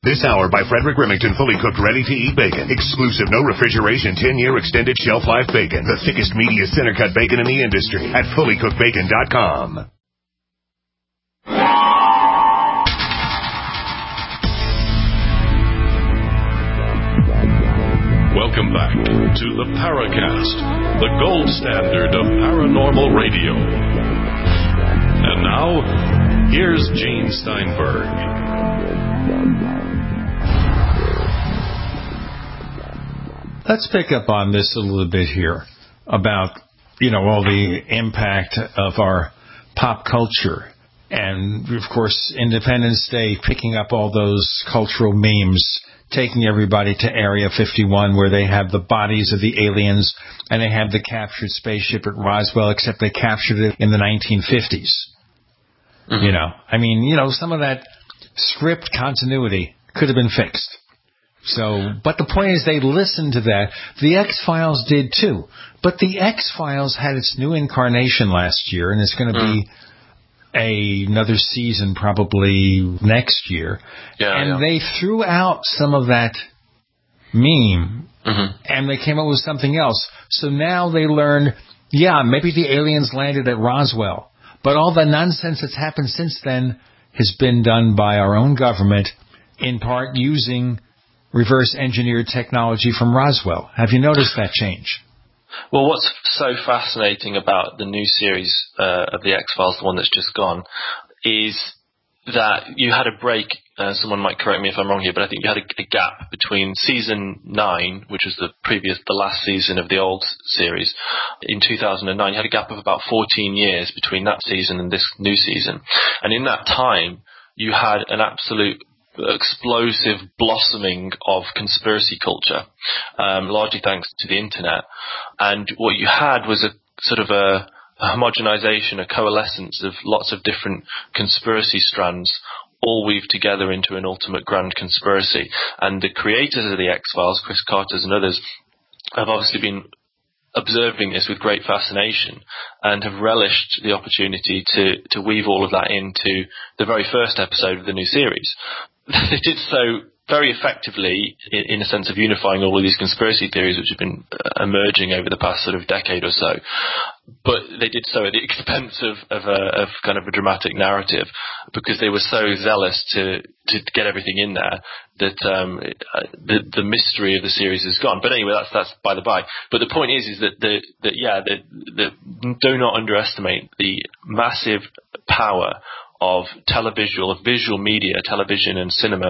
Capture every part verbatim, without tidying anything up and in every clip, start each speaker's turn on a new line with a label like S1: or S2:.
S1: This hour by Frederick Remington, fully cooked, ready-to-eat bacon. Exclusive, no refrigeration, ten-year extended shelf life bacon. The thickest, meatiest, center-cut bacon in the industry at fully cooked bacon dot com.
S2: Welcome back to the Paracast, the gold standard of paranormal radio. And now, here's Gene Steinberg.
S3: Let's pick up on this a little bit here about, you know, all the impact of our pop culture. And, of course, Independence Day, picking up all those cultural memes, taking everybody to Area fifty-one where they have the bodies of the aliens and they have the captured spaceship at Roswell, except they captured it in the nineteen fifties. Mm-hmm. You know, I mean, you know, some of that script continuity could have been fixed. So, but the point is they listened to that. The X-Files did too. But the X-Files had its new incarnation last year, and it's going to mm. be a, another season probably next year. Yeah, and yeah. they threw out some of that meme, mm-hmm. and they came up with something else. So now they learn, yeah, maybe the aliens landed at Roswell, but all the nonsense that's happened since then has been done by our own government, in part using reverse engineered technology from Roswell. Have you noticed that change?
S4: Well, what's so fascinating about the new series uh, of the X-Files, the one that's just gone, is that you had a break. Uh, someone might correct me if I'm wrong here, but I think you had a, a gap between season nine, which was the previous, the last season of the old series, in two thousand nine. You had a gap of about fourteen years between that season and this new season. And in that time, you had an absolute explosive blossoming of conspiracy culture, um, largely thanks to the internet. And what you had was a sort of a, a homogenization, a coalescence of lots of different conspiracy strands, all weaved together into an ultimate grand conspiracy. And the creators of the X-Files, Chris Carter and others, have obviously been observing this with great fascination and have relished the opportunity to, to weave all of that into the very first episode of the new series. They did so very effectively in, in a sense of unifying all of these conspiracy theories which have been uh, emerging over the past sort of decade or so. But they did so at the expense of, of, a, of kind of a dramatic narrative, because they were so zealous to, to get everything in there that um, the, the mystery of the series is gone. But anyway, that's that's by the by. But the point is, is that the that yeah, the, the, do not underestimate the massive power of televisual, of visual media, television and cinema,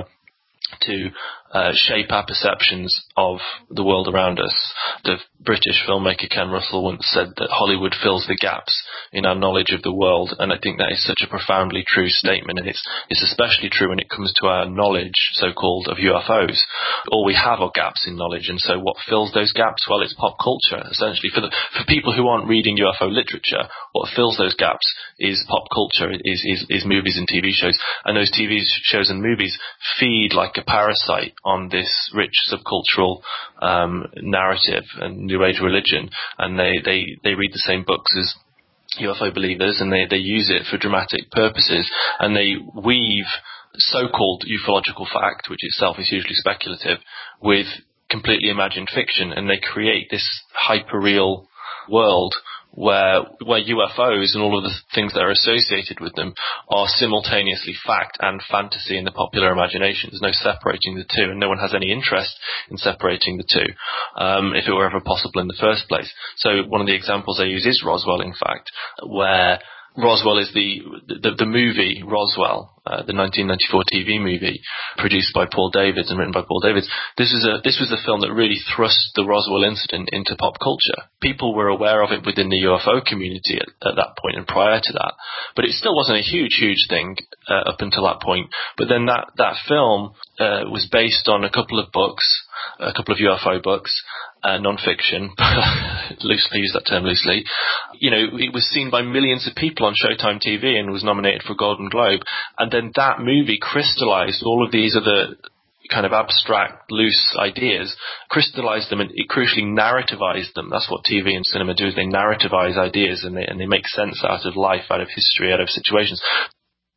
S4: to uh, shape our perceptions of the world around us. The British filmmaker Ken Russell once said that Hollywood fills the gaps in our knowledge of the world, and I think that is such a profoundly true statement, and it's it's especially true when it comes to our knowledge, so-called, of U F Os. All we have are gaps in knowledge, and so what fills those gaps? Well, it's pop culture, essentially. For the for people who aren't reading U F O literature, what fills those gaps is pop culture, is, is, is movies and T V shows, and those T V shows and movies feed like a parasite on this rich subcultural um, narrative and New Age religion, and they, they, they read the same books as U F O believers, and they, they use it for dramatic purposes, and they weave so-called ufological fact, which itself is hugely speculative, with completely imagined fiction, and they create this hyper-real world where where U F Os and all of the things that are associated with them are simultaneously fact and fantasy in the popular imagination. There's no separating the two, and no one has any interest in separating the two, um, if it were ever possible in the first place. So one of the examples I use is Roswell, in fact, where Roswell is the the, the movie Roswell, uh, the nineteen ninety-four T V movie produced by Paul Davids and written by Paul Davids. This is a this was the film that really thrust the Roswell incident into pop culture. People were aware of it within the U F O community at, at that point and prior to that, but it still wasn't a huge, huge thing uh, up until that point. But then that that film uh, was based on a couple of books, a couple of U F O books. Uh, non-fiction, loosely use that term loosely. You know, it was seen by millions of people on Showtime T V and was nominated for a Golden Globe. And then that movie crystallized all of these other kind of abstract, loose ideas, crystallized them, and it crucially narrativized them. That's what T V and cinema do, is they narrativize ideas, and they, and they make sense out of life, out of history, out of situations.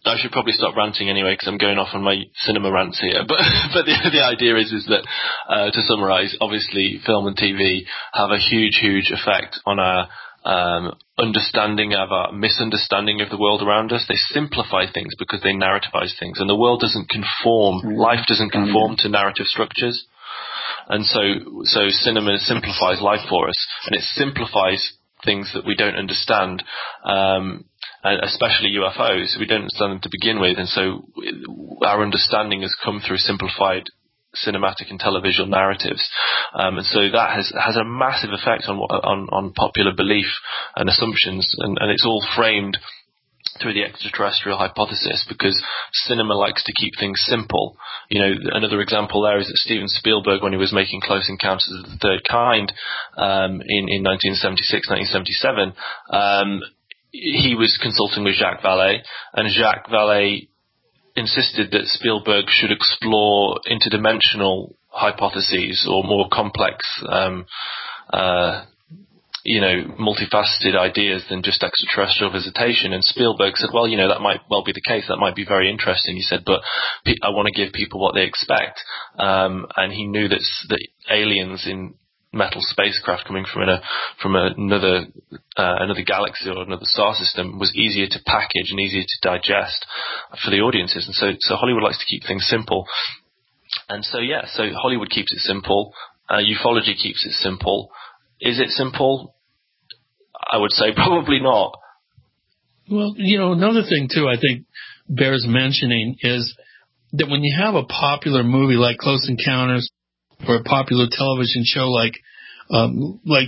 S4: I should probably stop ranting anyway because I'm going off on my cinema rants here. But but the, the idea is is that, uh, to summarise, obviously film and T V have a huge, huge effect on our um, understanding of our misunderstanding of the world around us. They simplify things because they narrativize things, and the world doesn't conform. Mm-hmm. Life doesn't conform to narrative structures, and so so cinema simplifies life for us, and it simplifies things that we don't understand. Um, especially U F Os, we don't understand them to begin with, and so our understanding has come through simplified cinematic and televisual narratives, um, and so that has has a massive effect on on, on popular belief and assumptions, and, and it's all framed through the extraterrestrial hypothesis because cinema likes to keep things simple. You know, another example there is that Steven Spielberg, when he was making Close Encounters of the Third Kind um, in in nineteen seventy-six, nineteen seventy-seven. Um, he was consulting with Jacques Vallée, and Jacques Vallée insisted that Spielberg should explore interdimensional hypotheses or more complex, um, uh, you know, multifaceted ideas than just extraterrestrial visitation. And Spielberg said, well, you know, that might well be the case. That might be very interesting. He said, but pe- I want to give people what they expect. Um, and he knew that, that aliens in metal spacecraft coming from a from another uh, another galaxy or another star system was easier to package and easier to digest for the audiences. And so, so Hollywood likes to keep things simple. And so, yeah, so Hollywood keeps it simple. Uh, ufology keeps it simple. Is it simple? I would say probably not.
S5: Well, you know, another thing, too, I think bears mentioning is that when you have a popular movie like Close Encounters or a popular television show like, um, like,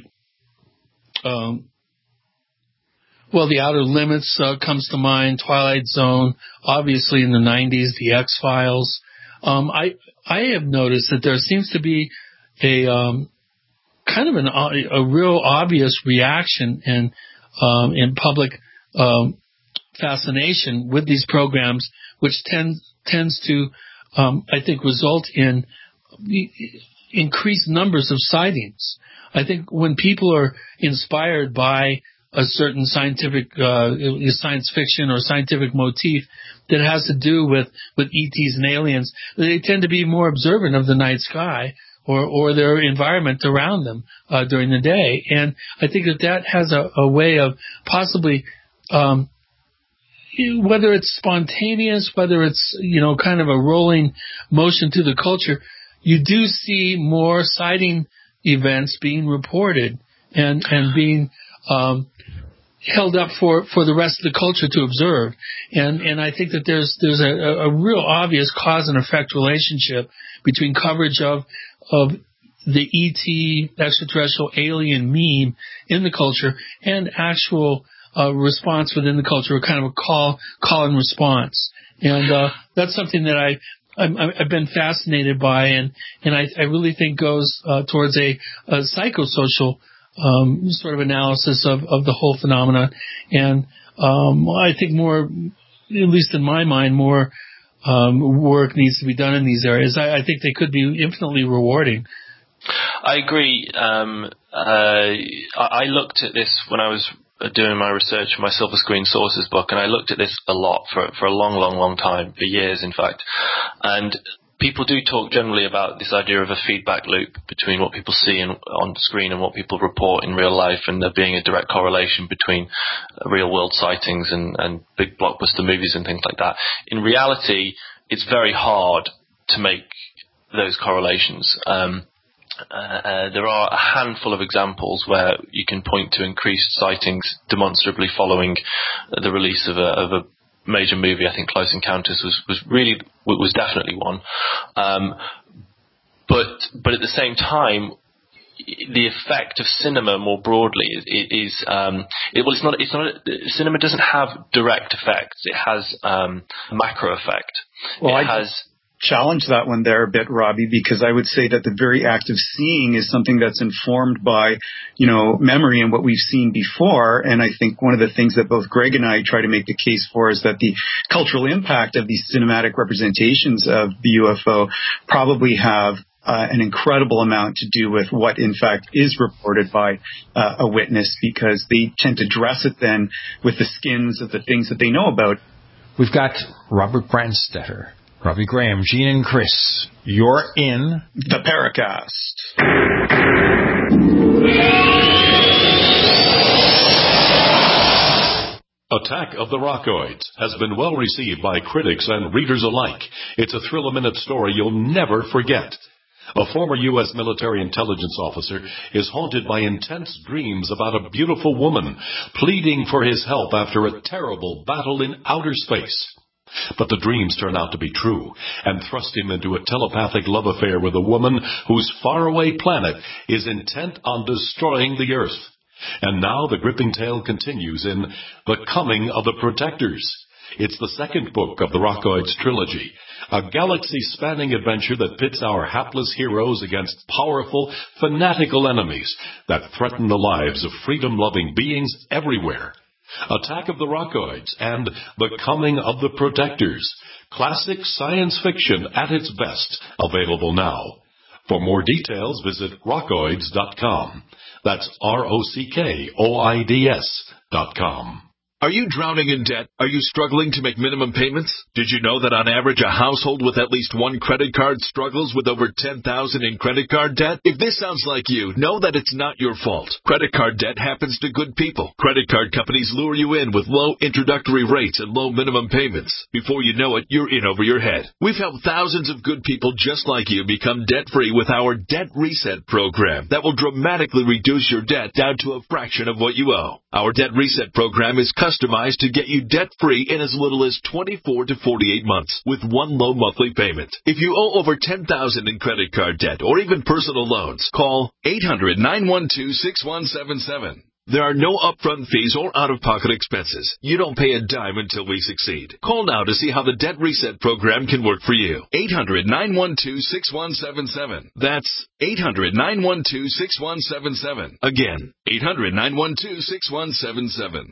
S5: um, well, The Outer Limits uh, comes to mind, Twilight Zone, obviously in the nineties, The X-Files. Um, I I have noticed that there seems to be a um, kind of an a real obvious reaction in um, in public um, fascination with these programs, which tends tends to um, I think result in increased numbers of sightings. I think when people are inspired by a certain scientific, uh, science fiction or scientific motif that has to do with, with E Ts and aliens, they tend to be more observant of the night sky or, or their environment around them, uh, during the day. And I think that that has a, a way of possibly, um, whether it's spontaneous, whether it's, you know, kind of a rolling motion through the culture, you do see more sighting events being reported and, and being, um, held up for, for the rest of the culture to observe. And, and I think that there's, there's a, a real obvious cause and effect relationship between coverage of, of the E T extraterrestrial alien meme in the culture and actual, uh, response within the culture, kind of a call, call and response. And, uh, that's something that I, I'm, I've been fascinated by, and, and I, I really think goes uh, towards a, a psychosocial um, sort of analysis of, of the whole phenomenon. And um, I think more, at least in my mind, more um, work needs to be done in these areas. I, I think they could be infinitely rewarding.
S4: I agree. Um, uh, I looked at this when I was doing my research for my Silver Screen Sources book, and I looked at this a lot for for a long, long, long time, for years, in fact. And people do talk generally about this idea of a feedback loop between what people see in, on screen and what people report in real life, and there being a direct correlation between real-world sightings and, and big blockbuster movies and things like that. In reality, it's very hard to make those correlations. Um, Uh, uh, there are a handful of examples where you can point to increased sightings demonstrably following the release of a, of a major movie. I think Close Encounters was, was really was definitely one. Um, but but at the same time, the effect of cinema more broadly is, is um, it, well, it's not it's not cinema doesn't have direct effects. It has um, a macro effect.
S6: Well,
S4: it
S6: I
S4: has.
S6: Challenge that one there a bit, Robbie, because I would say that the very act of seeing is something that's informed by, you know, memory and what we've seen before. And I think one of the things that both Greg and I try to make the case for is that the cultural impact of these cinematic representations of the U F O probably have uh, an incredible amount to do with what, in fact, is reported by uh, a witness, because they tend to dress it then with the skins of the things that they know about
S3: We've got Robert Branstetter, Robbie Graham, Gene and Chris. You're in
S6: the Paracast.
S2: Attack of the Rockoids has been well received by critics and readers alike. It's a thrill-a-minute story you'll never forget. A former U S military intelligence officer is haunted by intense dreams about a beautiful woman pleading for his help after a terrible battle in outer space. But the dreams turn out to be true and thrust him into a telepathic love affair with a woman whose faraway planet is intent on destroying the Earth. And now the gripping tale continues in The Coming of the Protectors. It's the second book of the Rockoids trilogy, a galaxy-spanning adventure that pits our hapless heroes against powerful, fanatical enemies that threaten the lives of freedom-loving beings everywhere. Attack of the Rockoids and The Coming of the Protectors. Classic science fiction at its best, available now. For more details, visit rockoids dot com. That's R O C K O I D S dot com.
S7: Are you drowning in debt? Are you struggling to make minimum payments? Did you know that on average a household with at least one credit card struggles with over ten thousand dollars in credit card debt? If this sounds like you, know that it's not your fault. Credit card debt happens to good people. Credit card companies lure you in with low introductory rates and low minimum payments. Before you know it, you're in over your head. We've helped thousands of good people just like you become debt-free with our Debt Reset program that will dramatically reduce your debt down to a fraction of what you owe. Our Debt Reset program is customized to get you debt-free in as little as twenty-four to forty-eight months with one low monthly payment. If you owe over ten thousand dollars in credit card debt or even personal loans, call eight hundred, nine one two, six one seven seven. There are no upfront fees or out-of-pocket expenses. You don't pay a dime until we succeed. Call now to see how the Debt Reset program can work for you. eight hundred, nine one two, six one seven seven. That's eight hundred, nine one two, six one seven seven. Again, eight hundred, nine one two, six one seven seven.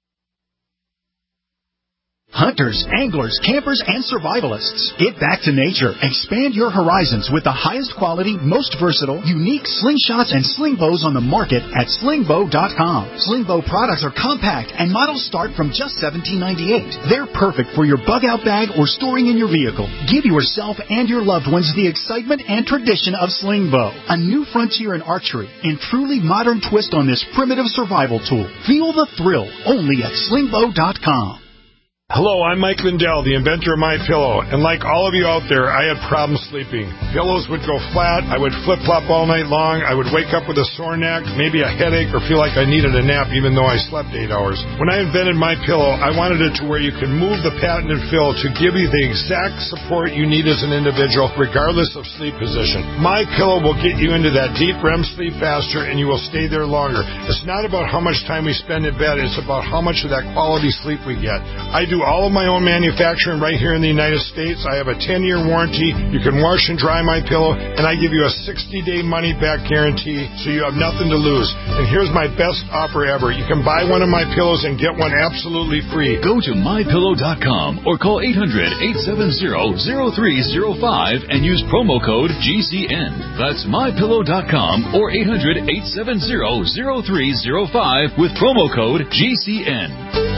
S8: Hunters, anglers, campers, and survivalists. Get back to nature. Expand your horizons with the highest quality, most versatile, unique slingshots and sling bows on the market at sling bow dot com. Sling bow products are compact and models start from just seventeen ninety-eight. They're perfect for your bug out bag or storing in your vehicle. Give yourself and your loved ones the excitement and tradition of sling bow. A new frontier in archery and truly modern twist on this primitive survival tool. Feel the thrill only at sling bow dot com.
S9: Hello, I'm Mike Lindell, the inventor of MyPillow, and like all of you out there, I had problems sleeping. Pillows would go flat, I would flip-flop all night long, I would wake up with a sore neck, maybe a headache, or feel like I needed a nap even though I slept eight hours. When I invented MyPillow, I wanted it to where you could move the patented fill to give you the exact support you need as an individual, regardless of sleep position. MyPillow will get you into that deep R E M sleep faster, and you will stay there longer. It's not about how much time we spend in bed, it's about how much of that quality sleep we get. I do all of my own manufacturing right here in the United States. I have a ten-year warranty. You can wash and dry my pillow, and I give you a sixty-day money-back guarantee, so you have nothing to lose. And here's my best offer ever. You can buy one of my pillows and get one absolutely free.
S10: Go to my pillow dot com or call eight hundred, eight seven zero, zero three zero five and use promo code G C N. That's my pillow dot com or eight hundred, eight seven zero, zero three zero five with promo code G C N.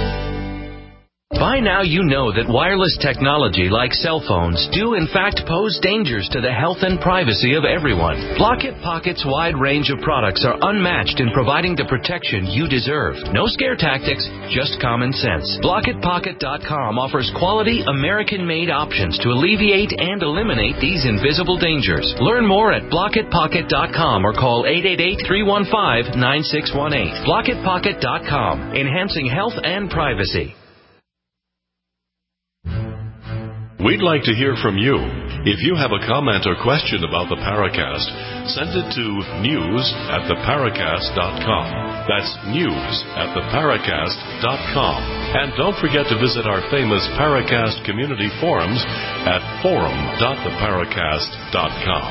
S11: By now you know that wireless technology like cell phones do in fact pose dangers to the health and privacy of everyone. Blockit Pocket's wide range of products are unmatched in providing the protection you deserve. No scare tactics, just common sense. Blockit Pocket dot com offers quality American-made options to alleviate and eliminate these invisible dangers. Learn more at Blockit Pocket dot com or call eight eight eight, three one five, nine six one eight. Blockit Pocket dot com, enhancing health and privacy.
S2: We'd like to hear from you. If you have a comment or question about the Paracast, send it to news at the paracast dot com. That's news at the paracast dot com. And don't forget to visit our famous Paracast community forums at forum dot the paracast dot com.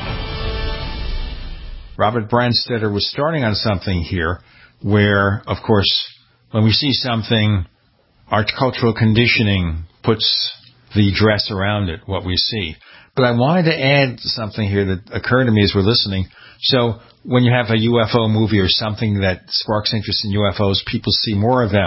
S3: Robert Branstetter was starting on something here where, of course, when we see something, our cultural conditioning puts the dress around it, what we see. But I wanted to add something here that occurred to me as we're listening. So when you have a U F O movie or something that sparks interest in U F Os, people see more of them.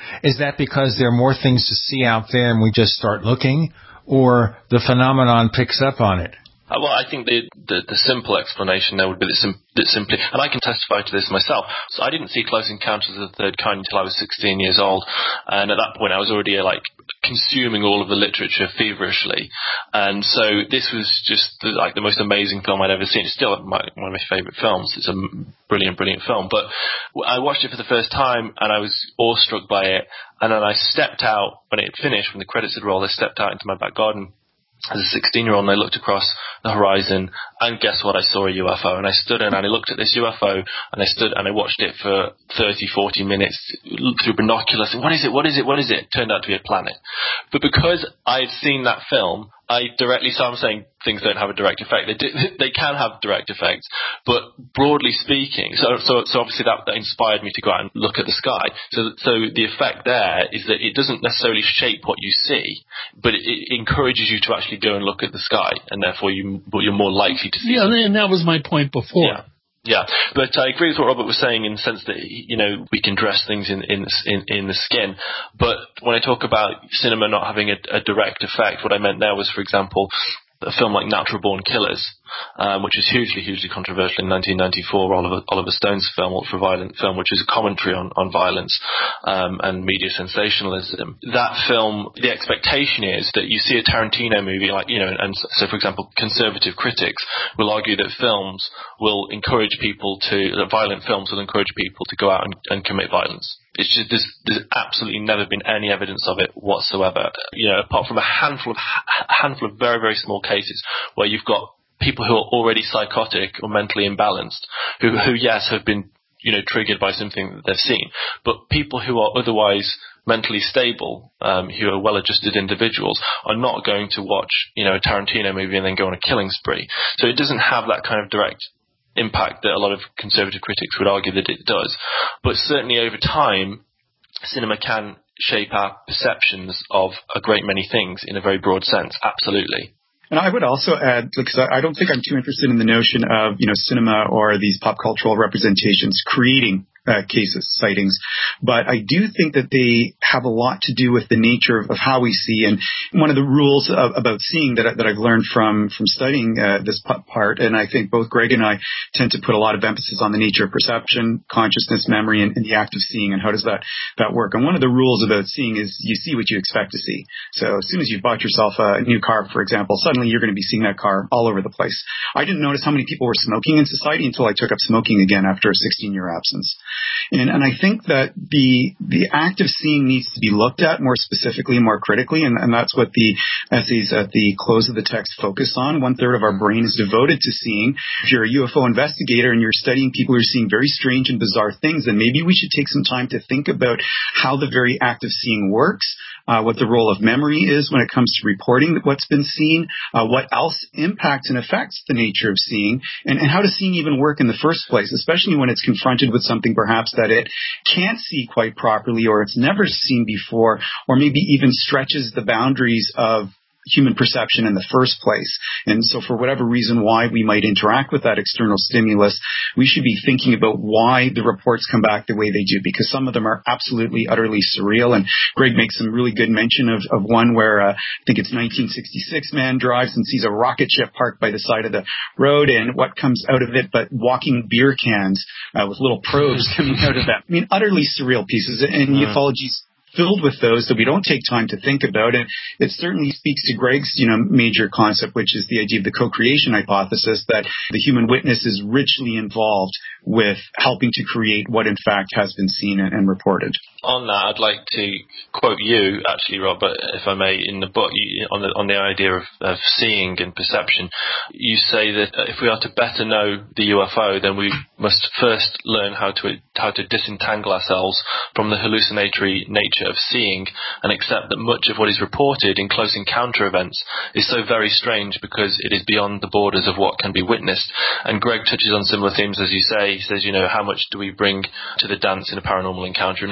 S3: Is that because there are more things to see out there and we just start looking, or the phenomenon picks up on it?
S4: Uh, well, I think the, the, the simple explanation there would be that, sim- that simply, and I can testify to this myself, so I didn't see Close Encounters of the Third Kind until I was sixteen years old, and at that point I was already uh, like consuming all of the literature feverishly, and so this was just the, like the most amazing film I'd ever seen. It's still my, one of my favourite films. It's a brilliant, brilliant film, but I watched it for the first time and I was awestruck by it, and then I stepped out, when it had finished, when the credits had rolled, I stepped out into my back garden as a sixteen-year-old, and I looked across the horizon, and guess what? I saw a U F O, and I stood in, and I looked at this U F O, and I stood and I watched it for thirty, forty minutes through binoculars, and what is it, what is it, what is it? It turned out to be a planet. But because I had seen that film, I directly, so I'm saying things don't have a direct effect. They do, they can have direct effects, but broadly speaking, so so, so obviously that, that inspired me to go out and look at the sky. So so the effect there is that it doesn't necessarily shape what you see, but it, it encourages you to actually go and look at the sky, and therefore you you're more likely to see.
S5: Yeah,
S4: something.
S5: and that was my point before.
S4: Yeah. Yeah, but I agree with what Robert was saying in the sense that, you know, we can dress things in in in, in the skin. But when I talk about cinema not having a, a direct effect, what I meant there was, for example, a film like Natural Born Killers, um, which was hugely, hugely controversial in nineteen ninety-four, Oliver, Oliver Stone's film, ultra-violent film, which is a commentary on, on violence um, and media sensationalism. That film, the expectation is that you see a Tarantino movie, like, you know, and so, for example, conservative critics will argue that films will encourage people to, that violent films will encourage people to go out and, and commit violence. It's just, there's, there's absolutely never been any evidence of it whatsoever. You know, apart from a handful of, a handful of very, very small cases where you've got people who are already psychotic or mentally imbalanced, who, who yes, have been, you know, triggered by something that they've seen. But people who are otherwise mentally stable, um, who are well-adjusted individuals, are not going to watch, you know, a Tarantino movie and then go on a killing spree. So it doesn't have that kind of direct impact that a lot of conservative critics would argue that it does. But certainly over time, cinema can shape our perceptions of a great many things in a very broad sense. Absolutely.
S6: And I would also add, because I don't think I'm too interested in the notion of, you know, cinema or these pop cultural representations creating Uh, cases, sightings. But I do think that they have a lot to do with the nature of, of how we see. And one of the rules of, about seeing that, that I've learned from, from studying uh, this part, and I think both Greg and I tend to put a lot of emphasis on the nature of perception, consciousness, memory, and, and the act of seeing, and how does that, that work. And one of the rules about seeing is you see what you expect to see. So as soon as you bought yourself a new car, for example, suddenly you're going to be seeing that car all over the place. I didn't notice how many people were smoking in society until I took up smoking again after a sixteen-year absence. And, and I think that the the act of seeing needs to be looked at more specifically and more critically, and, and that's what the essays at the close of the text focus on. One third of our brain is devoted to seeing. If you're a U F O investigator and you're studying people who are seeing very strange and bizarre things, then maybe we should take some time to think about how the very act of seeing works, uh, what the role of memory is when it comes to reporting what's been seen, uh, what else impacts and affects the nature of seeing, and, and how does seeing even work in the first place, especially when it's confronted with something perhaps that it can't see quite properly, or it's never seen before, or maybe even stretches the boundaries of human perception in the first place. And so for whatever reason why we might interact with that external stimulus, we should be thinking about why the reports come back the way they do, because some of them are absolutely, utterly surreal. And Greg makes some really good mention of, of one where uh, I think it's nineteen sixty-six, man drives and sees a rocket ship parked by the side of the road, and what comes out of it but walking beer cans uh, with little probes coming out of that. I mean, utterly surreal pieces, and uh. ufology's filled with those that we don't take time to think about. And it certainly speaks to Greg's, you know, major concept, which is the idea of the co-creation hypothesis, that the human witness is richly involved with helping to create what in fact has been seen and, and reported.
S4: On that, I'd like to quote you, actually, Robert, if I may, in the book, you, on the on the idea of, of seeing and perception. You say that if we are to better know the U F O, then we must first learn how to how to disentangle ourselves from the hallucinatory nature of seeing, and accept that much of what is reported in close encounter events is so very strange because it is beyond the borders of what can be witnessed. And Greg touches on similar themes, as you say. He says, you know, how much do we bring to the dance in a paranormal encounter? In other words,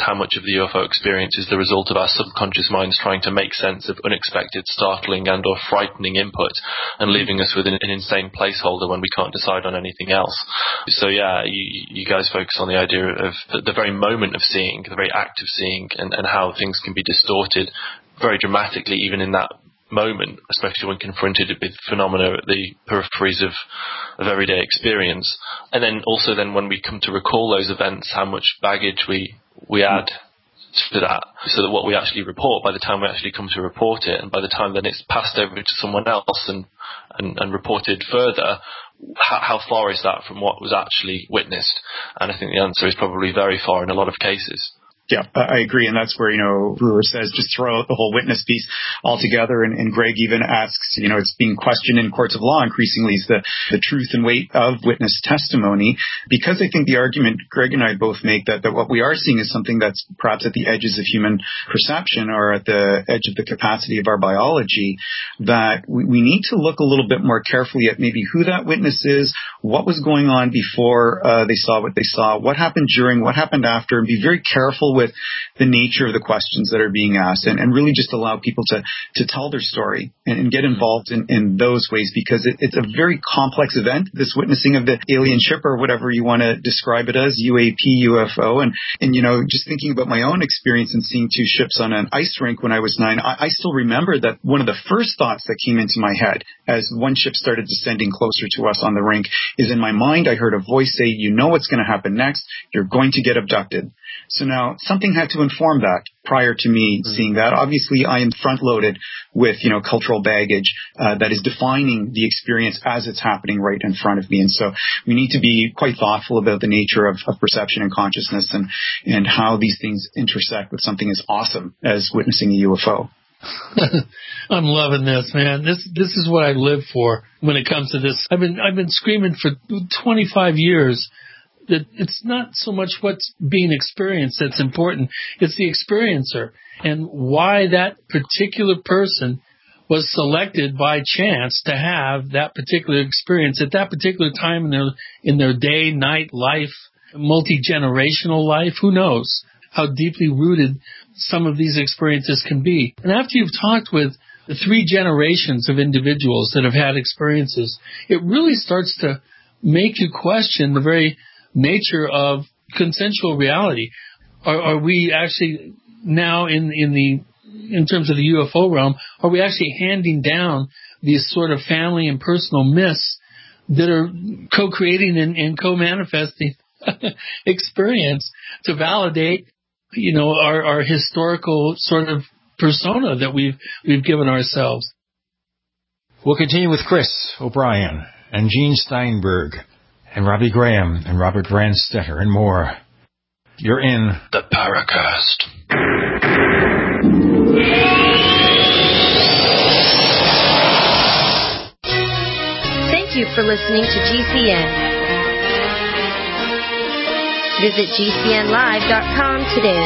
S4: how much of the U F O experience is the result of our subconscious minds trying to make sense of unexpected, startling and or frightening input and leaving us with an, an insane placeholder when we can't decide on anything else. So yeah, you, you guys focus on the idea of the, the very moment of seeing, the very act of seeing, and, and how things can be distorted very dramatically even in that moment, especially when confronted with phenomena at the peripheries of, of everyday experience. And then also then when we come to recall those events, how much baggage we, we add to that, so that what we actually report, by the time we actually come to report it, and by the time then it's passed over to someone else and, and, and reported further, how, how far is that from what was actually witnessed? And I think the answer is probably very far in a lot of cases.
S6: Yeah, I agree. And that's where, you know, Brewer says just throw out the whole witness piece altogether. And, and Greg even asks, you know, it's being questioned in courts of law increasingly is the, the truth and weight of witness testimony, because I think the argument Greg and I both make that, that what we are seeing is something that's perhaps at the edges of human perception or at the edge of the capacity of our biology, that we, we need to look a little bit more carefully at maybe who that witness is, what was going on before uh, they saw what they saw, what happened during, what happened after, and be very careful with the nature of the questions that are being asked, and, and really just allow people to, to tell their story and, and get involved in, in those ways, because it, it's a very complex event, this witnessing of the alien ship or whatever you want to describe it as, U A P, U F O. And, and, you know, just thinking about my own experience in seeing two ships on an ice rink when I was nine, I, I still remember that one of the first thoughts that came into my head as one ship started descending closer to us on the rink is, in my mind, I heard a voice say, you know what's going to happen next, you're going to get abducted. So now something had to inform that prior to me mm-hmm. seeing that. Obviously, I am front-loaded with, you know, cultural baggage uh, that is defining the experience as it's happening right in front of me. And so we need to be quite thoughtful about the nature of, of perception and consciousness and, and how these things intersect with something as awesome as witnessing a U F O.
S5: I'm loving this, man. This this is what I live for when it comes to this. I've been I've been screaming for twenty-five years that it's not so much what's being experienced that's important. It's the experiencer and why that particular person was selected by chance to have that particular experience at that particular time in their in their day, night, life, multi-generational life. Who knows how deeply rooted some of these experiences can be. And after you've talked with the three generations of individuals that have had experiences, it really starts to make you question the very nature of consensual reality. Are, are we actually now in, in the, in terms of the U F O realm, are we actually handing down these sort of family and personal myths that are co-creating and, and co-manifesting experience to validate, you know, our, our historical sort of persona that we've, we've given ourselves?
S3: We'll continue with Chris O'Brien and Gene Steinberg and Robbie Graham and Robert Branstetter and more. You're in
S11: the Paracast.
S12: Thank you for listening to G C N. Visit G C N live dot com today.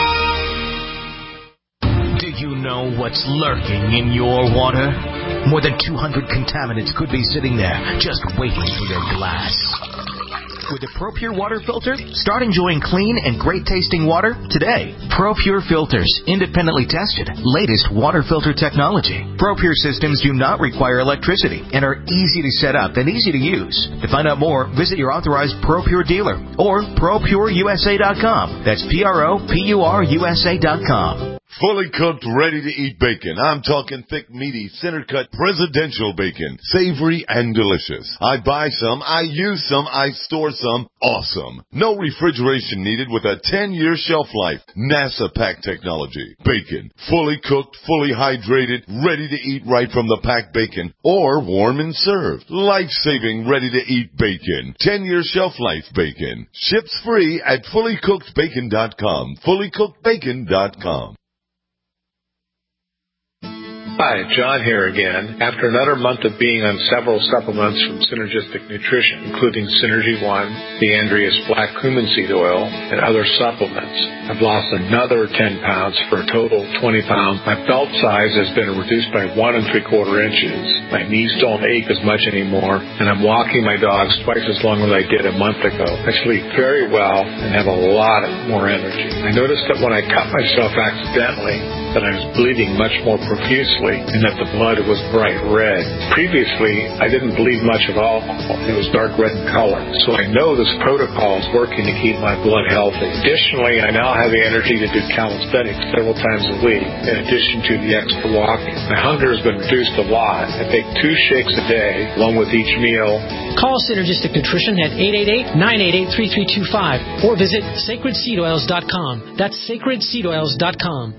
S13: Do you know what's lurking in your water? More than two hundred contaminants could be sitting there, just waiting for your glass. With the ProPure water filter, start enjoying clean and great-tasting water today. ProPure filters, independently tested, latest water filter technology. ProPure systems do not require electricity and are easy to set up and easy to use. To find out more, visit your authorized ProPure dealer or pro pure U S A dot com. That's P R O P U R U S A dot com.
S14: Fully cooked, ready-to-eat bacon. I'm talking thick, meaty, center-cut, presidential bacon. Savory and delicious. I buy some, I use some, I store some. Awesome. No refrigeration needed with a ten-year shelf life. NASA pack technology. Bacon. Fully cooked, fully hydrated, ready to eat right from the packed bacon. Or warm and served. Life-saving, ready-to-eat bacon. ten-year shelf life bacon. Ships free at fully cooked bacon dot com. fully cooked bacon dot com.
S15: Hi, John here again. After another month of being on several supplements from Synergistic Nutrition, including Synergy One, the Andreas Black Cumin Seed Oil, and other supplements, I've lost another ten pounds for a total of twenty pounds. My belt size has been reduced by one and three quarter inches. My knees don't ache as much anymore, and I'm walking my dogs twice as long as I did a month ago. I sleep very well and have a lot more energy. I noticed that when I cut myself accidentally, that I was bleeding much more profusely and that the blood was bright red. Previously, I didn't bleed much at all. It was dark red in color. So I know this protocol is working to keep my blood healthy. Additionally, I now have the energy to do calisthenics several times a week in addition to the extra walking. My hunger has been reduced a lot. I take two shakes a day along with each meal.
S16: Call Synergistic Nutrition at eight eight eight, nine eight eight, three three two five or visit sacred seed oils dot com. That's sacred seed oils dot com.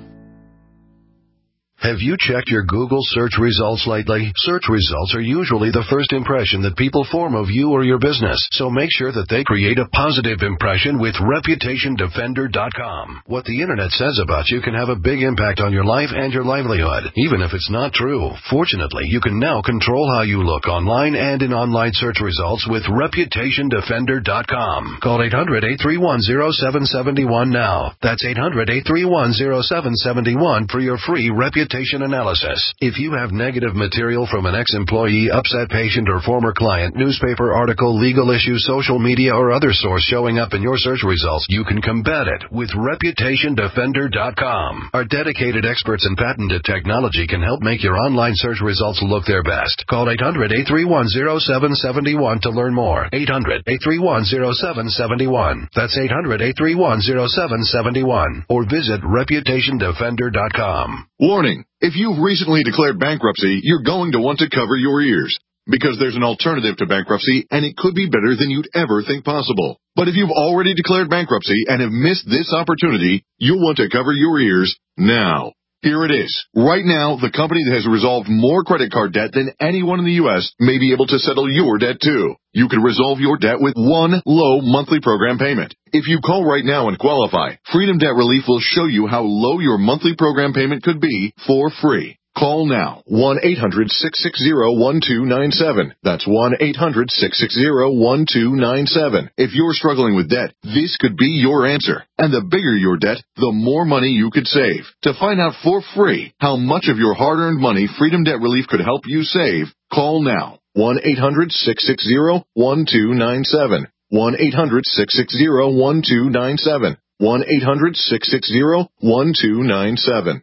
S17: Have you checked your Google search results lately? Search results are usually the first impression that people form of you or your business, so make sure that they create a positive impression with reputation defender dot com. What the internet says about you can have a big impact on your life and your livelihood, even if it's not true. Fortunately, you can now control how you look online and in online search results with reputation defender dot com. Call eight hundred, eight three one, zero seven seven one now. That's eight hundred, eight three one, zero seven seven one for your free reputation analysis. If you have negative material from an ex-employee, upset patient, or former client, newspaper article, legal issue, social media, or other source showing up in your search results, you can combat it with reputation defender dot com. Our dedicated experts in patented technology can help make your online search results look their best. Call eight hundred, eight three one, zero seven seven one to learn more. eight hundred, eight three one, zero seven seven one. That's eight hundred, eight three one, zero seven seven one. Or visit reputation defender dot com.
S18: Warning. If you've recently declared bankruptcy, you're going to want to cover your ears, because there's an alternative to bankruptcy, and it could be better than you'd ever think possible. But if you've already declared bankruptcy and have missed this opportunity, you'll want to cover your ears now. Here it is. Right now, the company that has resolved more credit card debt than anyone in the U S may be able to settle your debt too. You can resolve your debt with one low monthly program payment. If you call right now and qualify, Freedom Debt Relief will show you how low your monthly program payment could be for free. Call now, one eight hundred, six six zero, one two nine seven. That's one eight hundred, six six zero, one two nine seven. If you're struggling with debt, this could be your answer. And the bigger your debt, the more money you could save. To find out for free how much of your hard-earned money Freedom Debt Relief could help you save, call now, one eight hundred, six six zero, one two nine seven. one eight hundred, six six zero, one two nine seven. one eight hundred, six six zero, one two nine seven.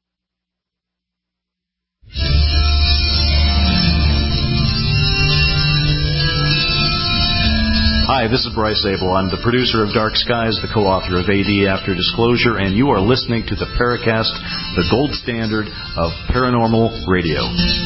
S19: Hi, this is Bryce Abel. I'm the producer of Dark Skies, the co-author of A D After Disclosure, and you are listening to the Paracast, the gold standard of paranormal radio.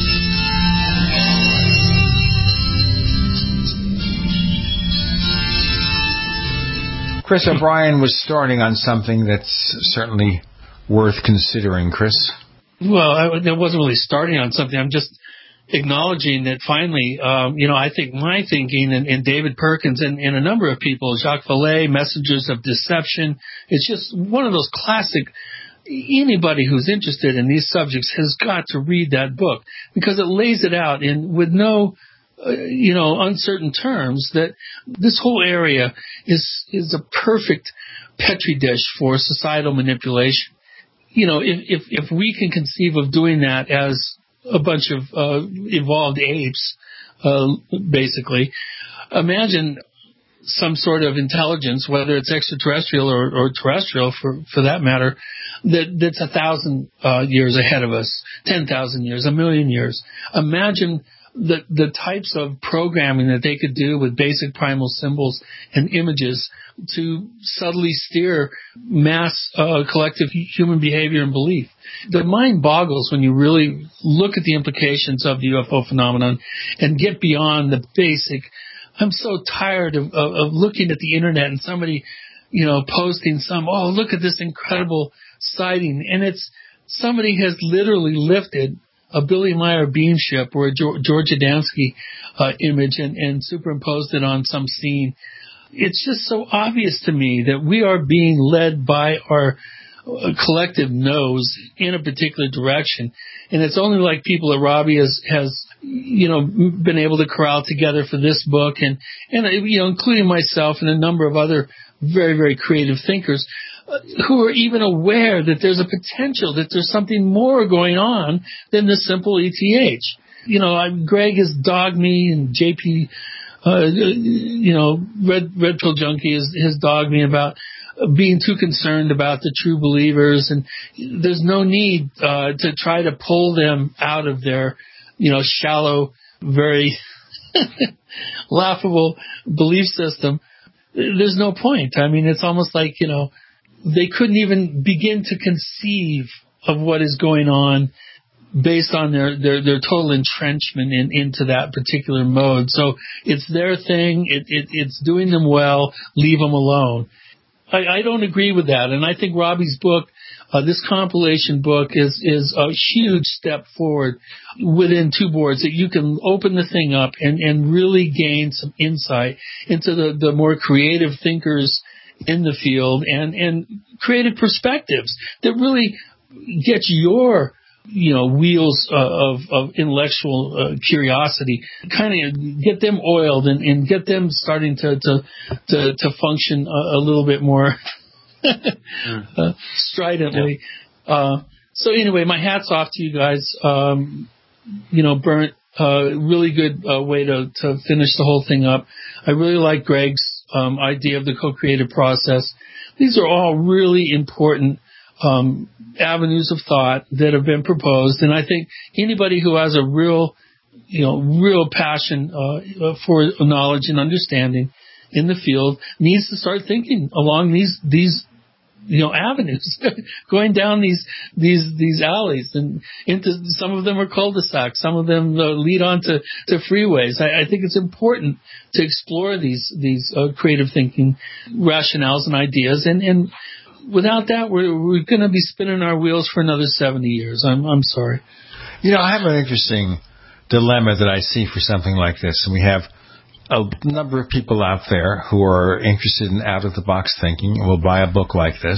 S3: Chris O'Brien was starting on something that's certainly worth considering, Chris.
S5: Well, I, it wasn't really starting on something. I'm just acknowledging that finally, um, you know, I think my thinking and, and David Perkins and, and a number of people, Jacques Vallée, Messengers of Deception, it's just one of those classic, anybody who's interested in these subjects has got to read that book because it lays it out in with no, uh, you know, uncertain terms that this whole area is, is a perfect petri dish for societal manipulation. You know, if, if, if we can conceive of doing that as a bunch of uh, evolved apes, uh, basically, imagine some sort of intelligence, whether it's extraterrestrial or, or terrestrial for, for that matter, that, that's a thousand uh, years ahead of us, ten thousand years, a million years. Imagine the, the types of programming that they could do with basic primal symbols and images to subtly steer mass uh, collective human behavior and belief. The mind boggles when you really look at the implications of the U F O phenomenon and get beyond the basic. I'm so tired of, of, of looking at the internet and somebody, you know, posting some, oh, look at this incredible sighting. And it's somebody has literally lifted a Billy Meyer beam ship or a George Adamski uh, image and, and superimposed it on some scene. It's just so obvious to me that we are being led by our collective knows in a particular direction. And it's only like people that Robbie has, has, you know, been able to corral together for this book, and, and, you know, including myself and a number of other very, very creative thinkers uh, who are even aware that there's a potential, that there's something more going on than the simple E T H. You know, I, Greg has dogged me, and J P, uh, you know, Red, Red Pill Junkie has, has dogged me about being too concerned about the true believers, and there's no need uh, to try to pull them out of their, you know, shallow, very laughable belief system. There's no point. I mean, it's almost like, you know, they couldn't even begin to conceive of what is going on based on their, their, their total entrenchment in, into that particular mode. So it's their thing. It, it, it's doing them well. Leave them alone. I, I don't agree with that, and I think Robbie's book, uh, this compilation book, is is a huge step forward within Two Boards, that you can open the thing up and, and really gain some insight into the, the more creative thinkers in the field, and, and creative perspectives that really get your, you know, wheels uh, of, of intellectual uh, curiosity, kind of get them oiled and, and get them starting to to to, to function a, a little bit more uh, stridently. Yeah. Uh, so anyway, my hat's off to you guys. Um, you know, Bernd, uh, really good uh, way to, to finish the whole thing up. I really like Greg's um, idea of the co-creative process. These are all really important Um, avenues of thought that have been proposed, and I think anybody who has a real, you know, real passion uh, for knowledge and understanding in the field needs to start thinking along these these you know avenues, going down these these these alleys, and into some of them are cul-de-sacs, some of them uh, lead on to, to freeways. I, I think it's important to explore these these uh, creative thinking rationales and ideas, and and without that, we're, we're going to be spinning our wheels for another seventy years. I'm, I'm sorry.
S3: You know, I have an interesting dilemma that I see for something like this. And we have a number of people out there who are interested in out-of-the-box thinking and will buy a book like this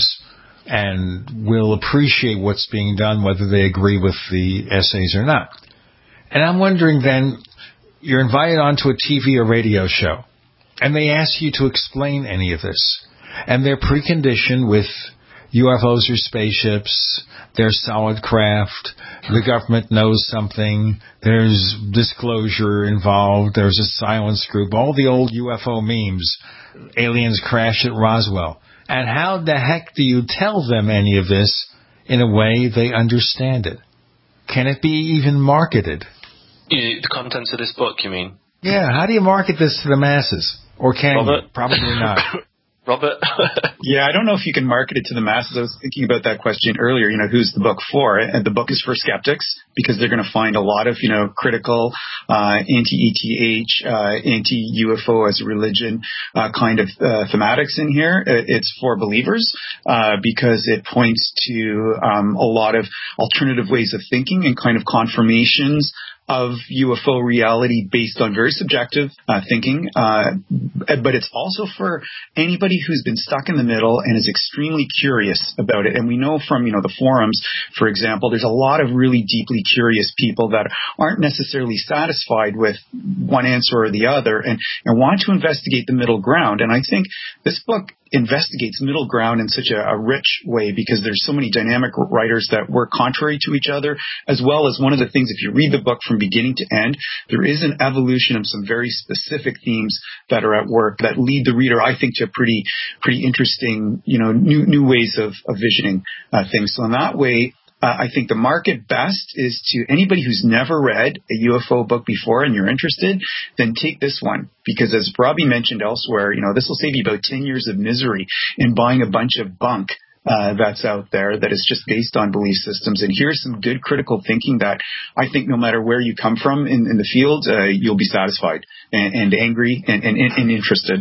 S3: and will appreciate what's being done, whether they agree with the essays or not. And I'm wondering then, you're invited onto a T V or radio show, and they ask you to explain any of this. And they're preconditioned with U F Os or spaceships, they're solid craft, the government knows something, there's disclosure involved, there's a silence group, all the old U F O memes, aliens crash at Roswell. And how the heck do you tell them any of this in a way they understand it? Can it be even marketed?
S4: You, the contents of this book, you mean?
S3: Yeah, how do you market this to the masses? Or can
S4: Robert?
S3: you? Probably not.
S4: Robert?
S6: Yeah, I don't know if you can market it to the masses. I was thinking about that question earlier, you know, who's the book for? And the book is for skeptics, because they're going to find a lot of, you know, critical, uh, anti-E T H, uh, anti-U F O as a religion, uh, kind of, uh, thematics in here. It's for believers, uh, because it points to, um, a lot of alternative ways of thinking and kind of confirmations of U F O reality based on very subjective uh, thinking, uh, but it's also for anybody who's been stuck in the middle and is extremely curious about it. And we know from, you know, the forums, for example, there's a lot of really deeply curious people that aren't necessarily satisfied with one answer or the other, and, and want to investigate the middle ground. And I think this book investigates middle ground in such a, a rich way, because there's so many dynamic writers that work contrary to each other, as well as one of the things, if you read the book from beginning to end, there is an evolution of some very specific themes that are at work that lead the reader, I think, to pretty pretty interesting, you know, new new ways of, of visioning uh, things. So in that way, Uh, I think the market best is to anybody who's never read a U F O book before and you're interested, then take this one. Because as Robbie mentioned elsewhere, you know, this will save you about ten years of misery in buying a bunch of bunk uh, that's out there that is just based on belief systems. And here's some good critical thinking that I think no matter where you come from in, in the field, uh, you'll be satisfied and, and angry and, and, and interested.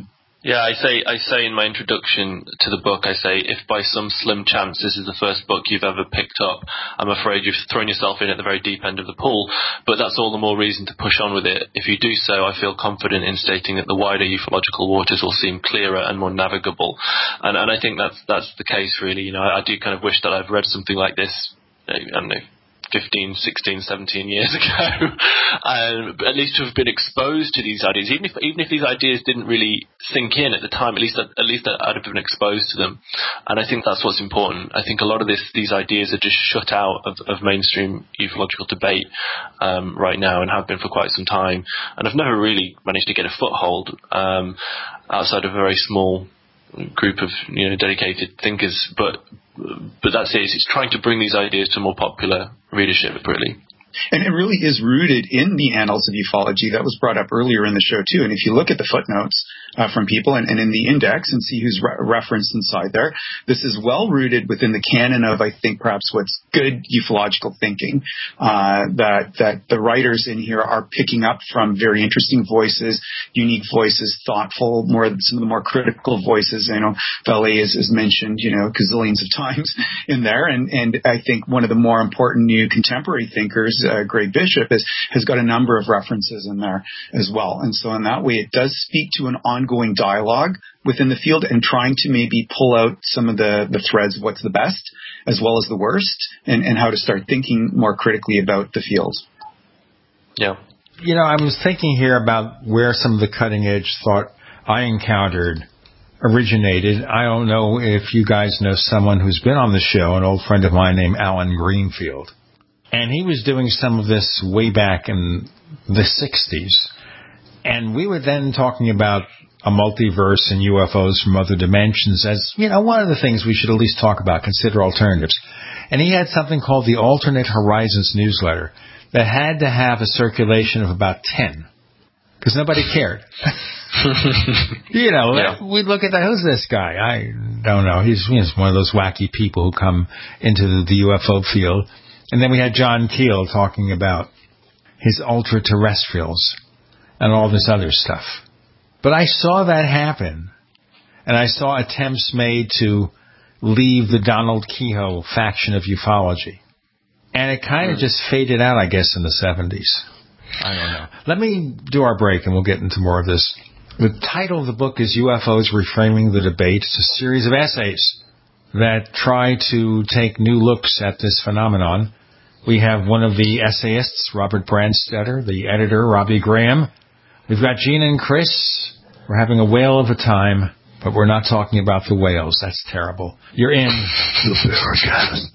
S4: Yeah, I say I say in my introduction to the book, I say, if by some slim chance this is the first book you've ever picked up, I'm afraid you've thrown yourself in at the very deep end of the pool. But that's all the more reason to push on with it. If you do so, I feel confident in stating that the wider ufological waters will seem clearer and more navigable. And, and I think that's that's the case, really. You know, I, I do kind of wish that I've read something like this, I don't know, fifteen, sixteen, seventeen years ago, um, at least to have been exposed to these ideas, even if even if these ideas didn't really sink in at the time, at least at least I'd have been exposed to them. And I think that's what's important. I think a lot of this these ideas are just shut out of, of mainstream ufological debate um, right now, and have been for quite some time, and I've never really managed to get a foothold um, outside of a very small group of, you know, dedicated thinkers, but but that's it. It's trying to bring these ideas to a more popular readership, really.
S6: And it really is rooted in the annals of ufology that was brought up earlier in the show, too. And if you look at the footnotes uh, from people and, and in the index and see who's re- referenced inside there, this is well rooted within the canon of, I think, perhaps what's good ufological thinking, uh, that, that the writers in here are picking up from very interesting voices, unique voices, thoughtful, more some of the more critical voices. I know Vallée is, is mentioned, you know, gazillions of times in there. And, and I think one of the more important new contemporary thinkers, Uh, Greg Bishop, is, has got a number of references in there as well. And so in that way, it does speak to an ongoing dialogue within the field and trying to maybe pull out some of the, the threads of what's the best as well as the worst, and, and how to start thinking more critically about the field.
S4: Yeah.
S3: You know, I was thinking here about where some of the cutting edge thought I encountered originated. I don't know if you guys know someone who's been on the show, an old friend of mine named Alan Greenfield. And he was doing some of this way back in the sixties. And we were then talking about a multiverse and U F Os from other dimensions as, you know, one of the things we should at least talk about, consider alternatives. And he had something called the Alternate Horizons newsletter that had to have a circulation of about ten, because nobody cared. You know, yeah. We'd look at that. Who's this guy? I don't know. He's, he's one of those wacky people who come into the, the U F O field. And then we had John Keel talking about his ultra-terrestrials and all this other stuff. But I saw that happen, and I saw attempts made to leave the Donald Kehoe faction of ufology. And it kind of just faded out, I guess, in the seventies. I don't know. Let me do our break, and we'll get into more of this. The title of the book is U F Os Reframing the Debate. It's a series of essays that try to take new looks at this phenomenon. We have one of the essayists, Robert Brandstetter, the editor, Robbie Graham. We've got Gina and Chris. We're having a whale of a time, but we're not talking about the whales. That's terrible. You're in the Paracast.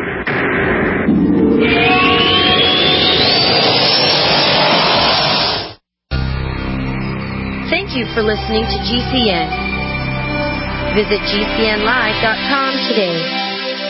S12: Thank you for listening to G C N. Visit G C N live dot com today.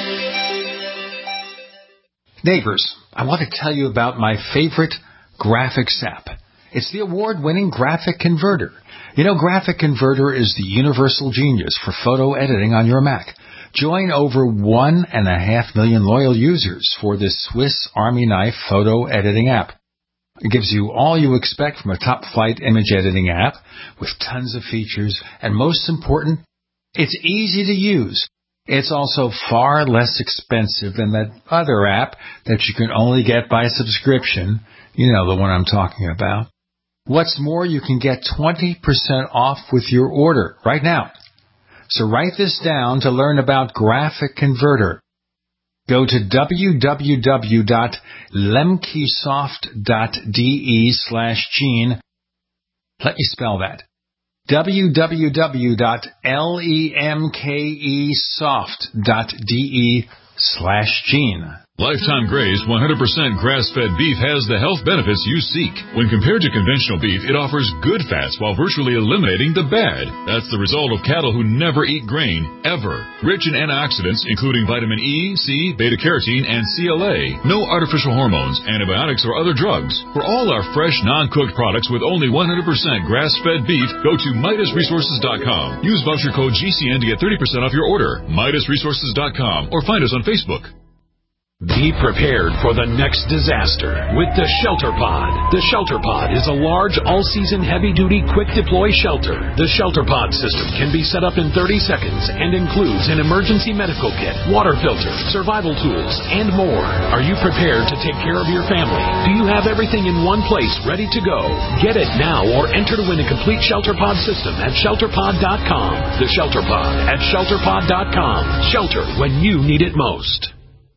S3: Neighbors, I want to tell you about my favorite graphics app. It's the award-winning Graphic Converter. You know, Graphic Converter is the universal genius for photo editing on your Mac. Join over one and a half million loyal users for this Swiss Army knife photo editing app. It gives you all you expect from a top-flight image editing app with tons of features, and most important, it's easy to use. It's also far less expensive than that other app that you can only get by subscription. You know the one I'm talking about. What's more, you can get twenty percent off with your order right now. So write this down to learn about Graphic Converter. Go to www dot lemkesoft dot de slash gene. Let me spell that. www dot lemkesoft dot de slash gene.
S10: Lifetime Graze one hundred percent grass-fed beef has the health benefits you seek. When compared to conventional beef, it offers good fats while virtually eliminating the bad. That's the result of cattle who never eat grain, ever. Rich in antioxidants, including vitamin E, C, beta-carotene, and C L A. No artificial hormones, antibiotics, or other drugs. For all our fresh, non-cooked products with only one hundred percent grass-fed beef, go to Midas Resources dot com. Use voucher code G C N to get thirty percent off your order. Midas Resources dot com, or find us on Facebook.
S20: Be prepared for the next disaster with the Shelter Pod. The Shelter Pod is a large, all-season, heavy-duty, quick-deploy shelter. The Shelter Pod system can be set up in thirty seconds and includes an emergency medical kit, water filter, survival tools, and more. Are you prepared to take care of your family? Do you have everything in one place ready to go? Get it now or enter to win a complete Shelter Pod system at shelter pod dot com. The Shelter Pod at shelter pod dot com. Shelter when you need it most.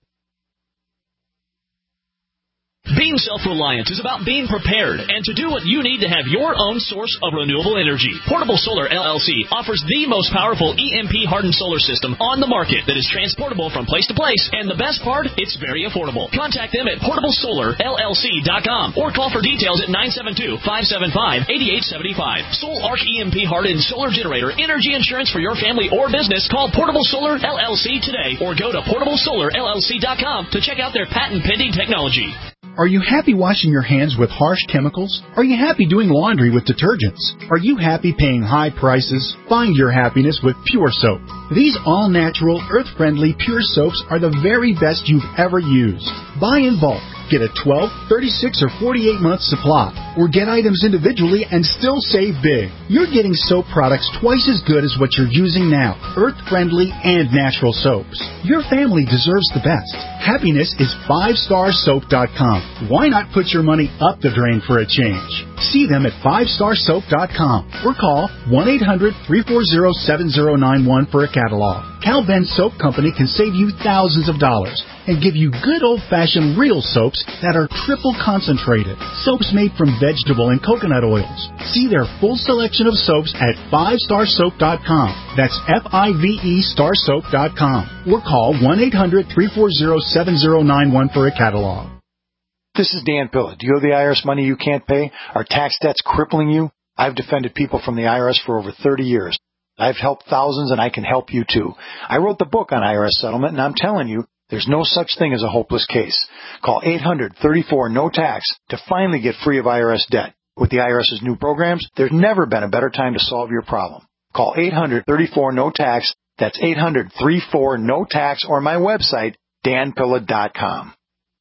S21: Being self-reliant is about being prepared and to do what you need to have your own source of renewable energy. Portable Solar L L C offers the most powerful E M P-hardened solar system on the market that is transportable from place to place, and the best part, it's very affordable. Contact them at portable solar L L C dot com or call for details at nine seven two, five seven five, eight eight seven five. Sol Arc E M P-hardened solar generator energy insurance for your family or business. Call Portable Solar L L C today or go to portable solar L L C dot com to check out their patent-pending technology.
S8: Are you happy washing your hands with harsh chemicals? Are you happy doing laundry with detergents? Are you happy paying high prices? Find your happiness with Pure Soap. These all-natural, earth-friendly Pure Soaps are the very best you've ever used. Buy in bulk. Get a twelve, thirty-six, or forty-eight month supply, or get items individually and still save big. You're getting soap products twice as good as what you're using now, earth-friendly and natural soaps. Your family deserves the best. Happiness is five star soap dot com. Why not put your money up the drain for a change? See them at five star soap dot com or call one eight hundred, three four zero, seven zero nine one for a catalog. Cal Ben Soap Company can save you thousands of dollars and give you good old-fashioned real soaps that are triple concentrated. Soaps made from vegetable and coconut oils. See their full selection of soaps at five star soap dot com. That's F I V E star soap dot com. Or call one eight hundred, three four zero, seven zero nine one for a catalog.
S22: This is Dan Pilla. Do you owe the I R S money you can't pay? Are tax debts crippling you? I've defended people from the I R S for over thirty years. I've helped thousands, and I can help you too. I wrote the book on I R S settlement, and I'm telling you, there's no such thing as a hopeless case. Call eight hundred, thirty-four, no tax to finally get free of I R S debt. With the IRS's new programs, there's never been a better time to solve your problem. Call eight hundred, thirty-four, no tax. That's eight hundred, thirty-four, no tax, or my website, dan pilla dot com.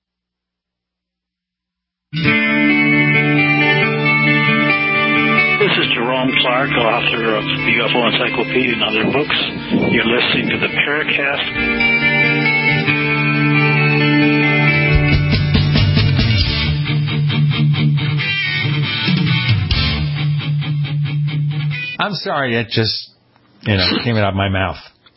S23: This is Jerome Clark, author of the U F O Encyclopedia and other books. You're listening to the Paracast.
S3: I'm sorry, it just, you know, came out of my mouth.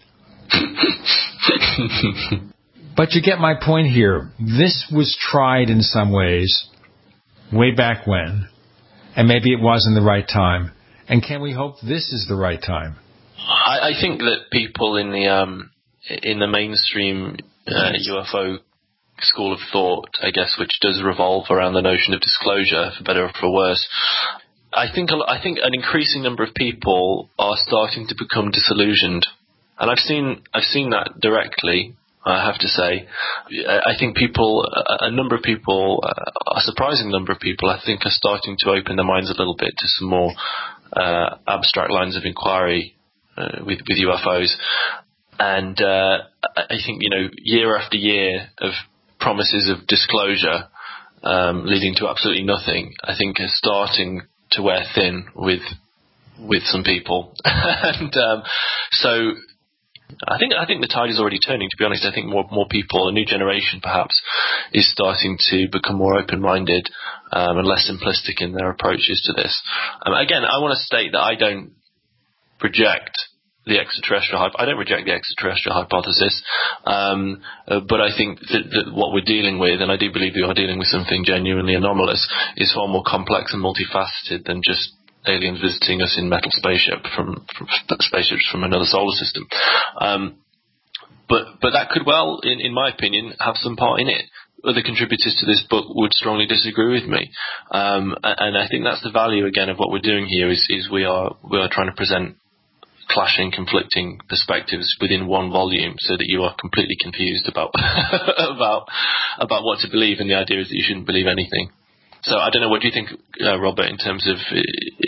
S3: But you get my point here. This was tried in some ways way back when, and maybe it wasn't the right time. And can we hope this is the right time?
S4: I, I think that people in the um, in the mainstream uh, U F O school of thought, I guess, which does revolve around the notion of disclosure, for better or for worse, I think I think an increasing number of people are starting to become disillusioned, and I've seen I've seen that directly. I have to say, I think people, a number of people, a surprising number of people, I think, are starting to open their minds a little bit to some more uh, abstract lines of inquiry uh, with, with U F Os. And uh, I think, you know, year after year of promises of disclosure um, leading to absolutely nothing, I think are starting to wear thin with with some people. and um, so... I think I think the tide is already turning, to be honest. I think more more people, a new generation perhaps, is starting to become more open-minded um, and less simplistic in their approaches to this. Um, again, I want to state that I don't reject the extraterrestrial hypo- I don't reject the extraterrestrial hypothesis, um, uh, but I think that, that what we're dealing with, and I do believe we are dealing with something genuinely anomalous, is far more complex and multifaceted than just aliens visiting us in metal spaceship from, from spaceships from another solar system. Um, but but that could well, in, in my opinion, have some part in it. Other contributors to this book would strongly disagree with me. Um, and I think that's the value, again, of what we're doing here is, is we are we are trying to present clashing, conflicting perspectives within one volume so that you are completely confused about about about what to believe, and the idea is that you shouldn't believe anything. So I don't know, what do you think, uh, Robert, in terms of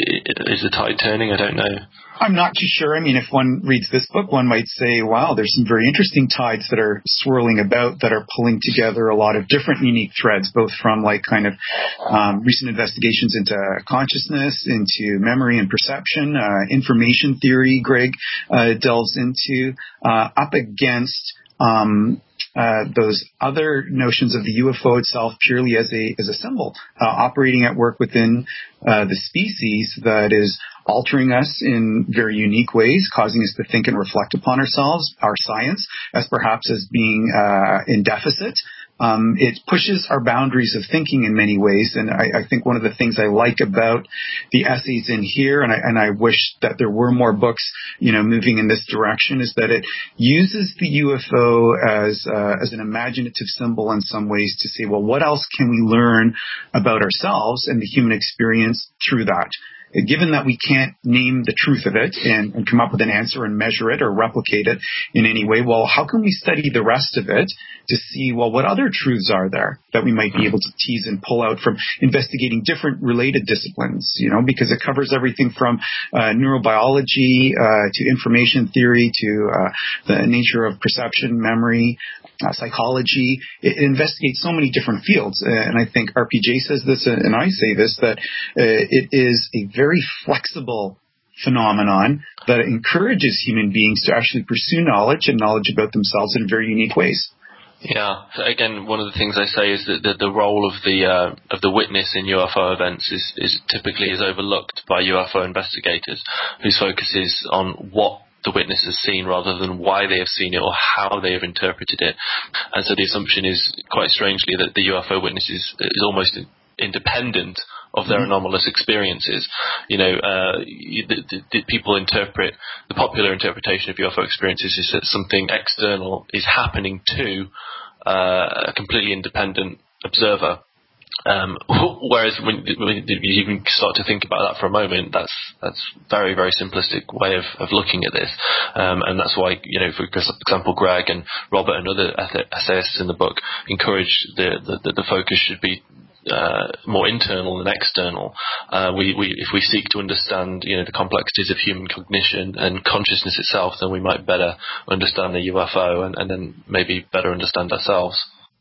S4: is the tide turning? I don't know.
S6: I'm not too sure. I mean, if one reads this book, one might say, wow, there's some very interesting tides that are swirling about that are pulling together a lot of different unique threads, both from like kind of um, recent investigations into consciousness, into memory and perception, uh, information theory, Greg uh, delves into, uh, up against um Uh, those other notions of the U F O itself purely as a as a symbol, uh, operating at work within uh, the species that is altering us in very unique ways, causing us to think and reflect upon ourselves, our science, as perhaps as being uh, in deficit. Um, it pushes our boundaries of thinking in many ways, and I, I think one of the things I like about the essays in here, and I, and I wish that there were more books, you know, moving in this direction, is that it uses the U F O as uh, as an imaginative symbol in some ways to say, well, what else can we learn about ourselves and the human experience through that? Given that we can't name the truth of it and, and come up with an answer and measure it or replicate it in any way, well, how can we study the rest of it to see, well, what other truths are there that we might be able to tease and pull out from investigating different related disciplines, you know, because it covers everything from uh, neurobiology uh, to information theory to uh, the nature of perception, memory, uh, psychology. It, it investigates so many different fields. Uh, and I think R P J says this, and I say this, that uh, it is a very flexible phenomenon that encourages human beings to actually pursue knowledge and knowledge about themselves in very unique ways.
S4: Yeah. So again, one of the things I say is that the, the role of the uh, of the witness in U F O events is, is typically is overlooked by U F O investigators, whose focus is on what the witness has seen rather than why they have seen it or how they have interpreted it. And so the assumption is, quite strangely, that the U F O witness is, is almost independent of their anomalous experiences. You know, uh, the, the, the people interpret, the popular interpretation of U F O experiences is that something external is happening to uh, a completely independent observer. Um, whereas when, when you even start to think about that for a moment, that's that's very, very simplistic way of, of looking at this. Um, and that's why, you know, for example, Greg and Robert and other essayists in the book encourage the, the, the focus should be Uh, more internal than external. Uh, we, we, if we seek to understand, you know, the complexities of human cognition and consciousness itself, then we might better understand the U F O and, and then maybe better understand ourselves.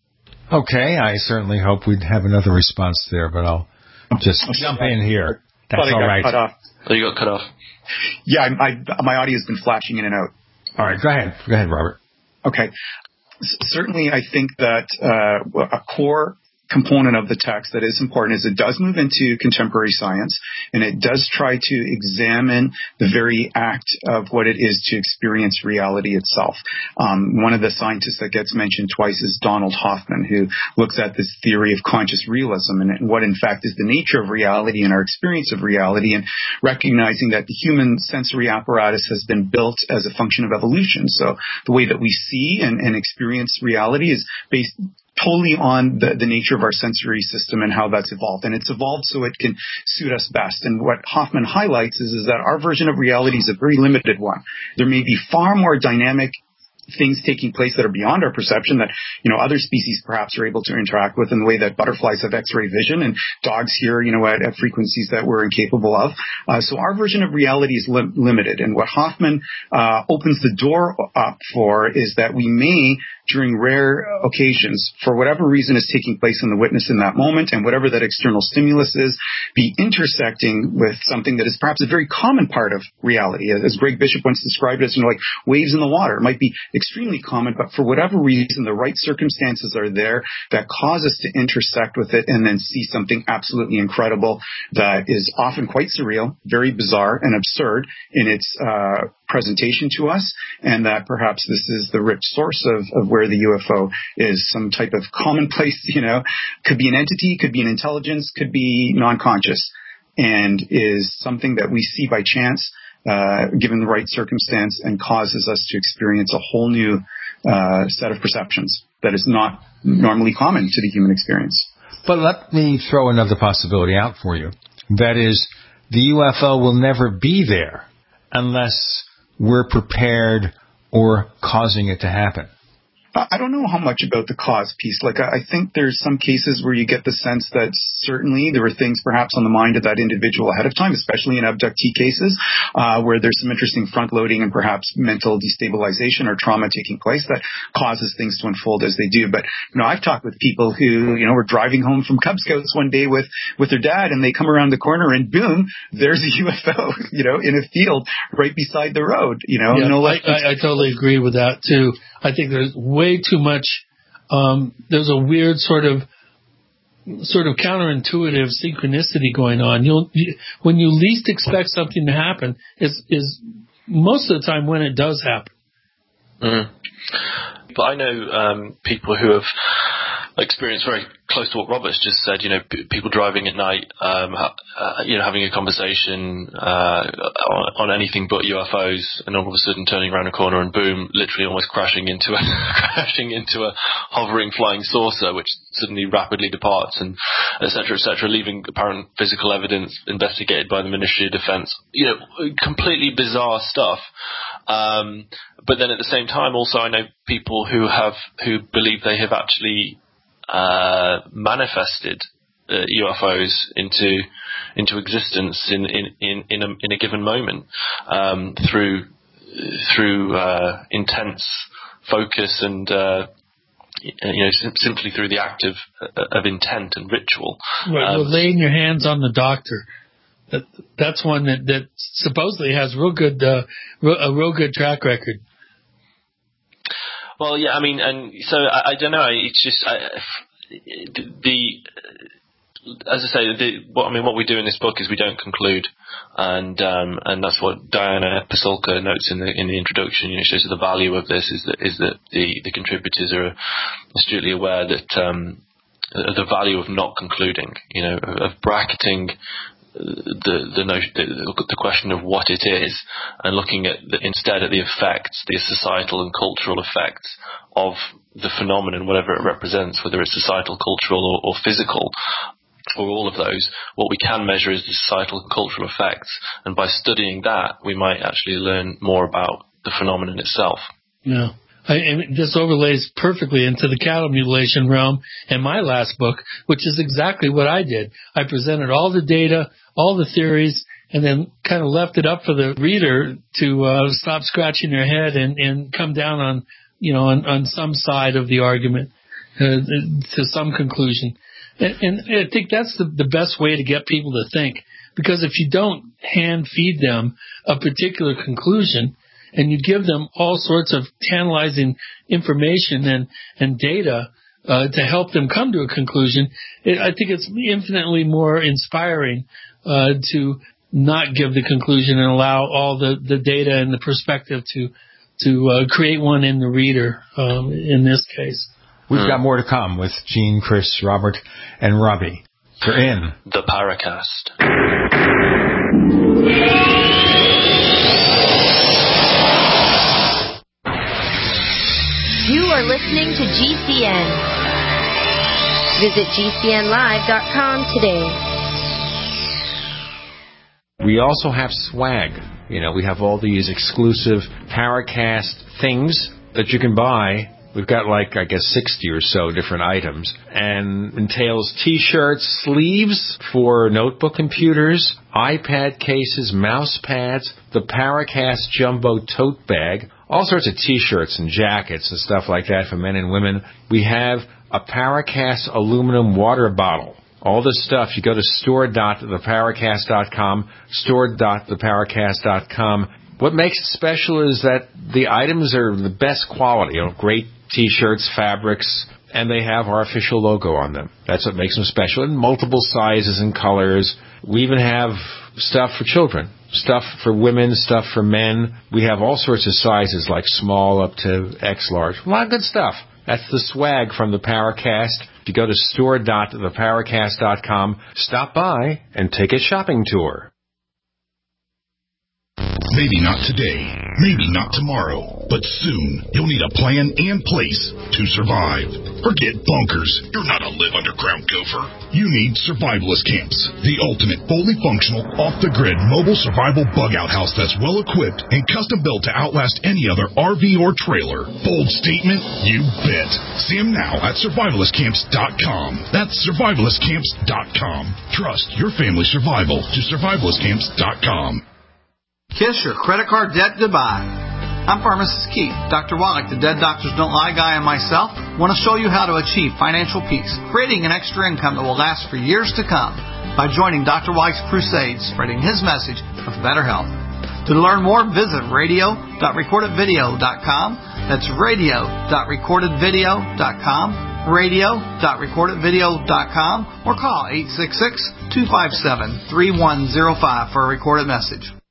S3: Okay, I certainly hope we'd have another response there, but I'll just jump in here. That's all right.
S6: Cut off.
S4: Oh, you got cut off.
S6: Yeah, I, I, my audio has been flashing in and out.
S3: All right, go ahead. Go ahead, Robert.
S6: Okay. S- certainly, I think that uh, a core component of the text that is important is it does move into contemporary science, and it does try to examine the very act of what it is to experience reality itself. Um, one of the scientists that gets mentioned twice is Donald Hoffman, who looks at this theory of conscious realism and, and what in fact is the nature of reality and our experience of reality, and recognizing that the human sensory apparatus has been built as a function of evolution. So the way that we see and, and experience reality is based totally on the, the nature of our sensory system and how that's evolved. And it's evolved so it can suit us best. And what Hoffman highlights is, is that our version of reality is a very limited one. There may be far more dynamic things taking place that are beyond our perception that, you know, other species perhaps are able to interact with in the way that butterflies have X-ray vision and dogs hear, you know, at, at frequencies that we're incapable of. Uh, so our version of reality is li- limited. And what Hoffman uh, opens the door up for is that we may, during rare occasions, for whatever reason is taking place in the witness in that moment, and whatever that external stimulus is, be intersecting with something that is perhaps a very common part of reality. As Greg Bishop once described it as, you know, like waves in the water. It might be extremely common, but for whatever reason, the right circumstances are there that cause us to intersect with it and then see something absolutely incredible that is often quite surreal, very bizarre and absurd in its uh, presentation to us, and that perhaps this is the rich source of, of where the U F O is some type of commonplace, you know, could be an entity, could be an intelligence, could be non-conscious, and is something that we see by chance, uh, given the right circumstance, and causes us to experience a whole new uh, set of perceptions that is not normally common to the human experience.
S3: But let me throw another possibility out for you. That is, the U F O will never be there unless we're prepared or causing it to happen.
S6: I don't know how much about the cause piece. Like, I think there's some cases where you get the sense that certainly there were things perhaps on the mind of that individual ahead of time, especially in abductee cases, uh, where there's some interesting front-loading and perhaps mental destabilization or trauma taking place that causes things to unfold as they do. But, you know, I've talked with people who, you know, were driving home from Cub Scouts one day with, with their dad, and they come around the corner and boom, there's a U F O, you know, in a field right beside the road, you know.
S5: Yeah,
S6: no
S5: I, I, I totally agree with that, too. I think there's way too much, um, there's a weird sort of, sort of counterintuitive synchronicity going on. You'll, you, when you least expect something to happen is, is most of the time when it does happen.
S4: Mm. But I know, um, people who have experienced very close to what Robert's just said, you know, p- people driving at night, um, uh, you know, having a conversation, uh, on, on anything but U F Os, and all of a sudden turning around a corner and boom, literally almost crashing into a, crashing into a hovering flying saucer, which suddenly rapidly departs, and et cetera, et cetera, leaving apparent physical evidence investigated by the Ministry of Defense. You know, completely bizarre stuff. Um, but then at the same time, also, I know people who have, who believe they have actually, uh, manifested uh, U F Os into, into existence in, in, in, in a, in a given moment, um, through, through, uh, intense focus and, uh, you know, sim- simply through the act of, of intent and ritual.
S5: Right,
S4: um,
S5: well, laying your hands on the doctor. That, that's one that, that supposedly has real good, uh, a real good track record.
S4: Well, yeah, I mean, and so I, I don't know. It's just I, the, as I say, the, what I mean, what we do in this book is we don't conclude, and um, and that's what Diana Pasulka notes in the in the introduction. You know, shows the value of this is that is that the, the contributors are astutely aware that um, the value of not concluding, you know, of bracketing the the, notion, the the question of what it is, and looking at the, instead at the effects, the societal and cultural effects of the phenomenon, whatever it represents, whether it's societal, cultural, or, or physical, or all of those. What we can measure is the societal and cultural effects, and by studying that, we might actually learn more about the phenomenon itself.
S5: Yeah. I, and this overlays perfectly into the cattle mutilation realm in my last book, which is exactly what I did. I presented all the data, all the theories, and then kind of left it up for the reader to uh, stop scratching their head and, and come down on, you know, on, on some side of the argument uh, to some conclusion. And, and I think that's the, the best way to get people to think, because if you don't hand feed them a particular conclusion, and you give them all sorts of tantalizing information and, and data uh, to help them come to a conclusion, it, I think it's infinitely more inspiring uh, to not give the conclusion and allow all the, the data and the perspective to to uh, create one in the reader, um, in this case.
S3: We've mm. got more to come with Gene, Chris, Robert, and Robbie. You're in
S4: the Paracast.
S12: You are listening to G C N. Visit G C N live dot com today.
S3: We also have swag. You know, we have all these exclusive Paracast things that you can buy. We've got like, I guess, sixty or so different items, and entails T-shirts, sleeves for notebook computers, iPad cases, mouse pads, the Paracast Jumbo Tote Bag, all sorts of T-shirts and jackets and stuff like that for men and women. We have a Paracast aluminum water bottle. All this stuff, you go to store dot the paracast dot com, store dot the paracast dot com. What makes it special is that the items are the best quality, you know, great T-shirts, fabrics, and they have our official logo on them. That's what makes them special, in multiple sizes and colors. We even have stuff for children, stuff for women, stuff for men. We have all sorts of sizes, like small up to X large. A lot of good stuff. That's the swag from the Paracast. If you go to store dot the paracast dot com, stop by and take a shopping tour.
S1: Maybe not today, maybe not tomorrow, but soon you'll need a plan and place to survive. Forget bunkers. You're not a live underground gopher. You need Survivalist Camps, the ultimate fully functional, off-the-grid mobile survival bug-out house that's well-equipped and custom-built to outlast any other R V or trailer. Bold statement? You bet. See them now at survivalist camps dot com. That's survivalist camps dot com. Trust your family's survival to survivalist camps dot com.
S7: Kiss your credit card debt goodbye. I'm Pharmacist Keith. Doctor Wallach, the Dead Doctors Don't Lie guy, and myself want to show you how to achieve financial peace, creating an extra income that will last for years to come by joining Doctor Wallach's crusade, spreading his message of better health. To learn more, visit radio dot recorded video dot com. That's radio dot recorded video dot com, radio dot recorded video dot com, or call eight six six, two five seven, three one zero five for a recorded message.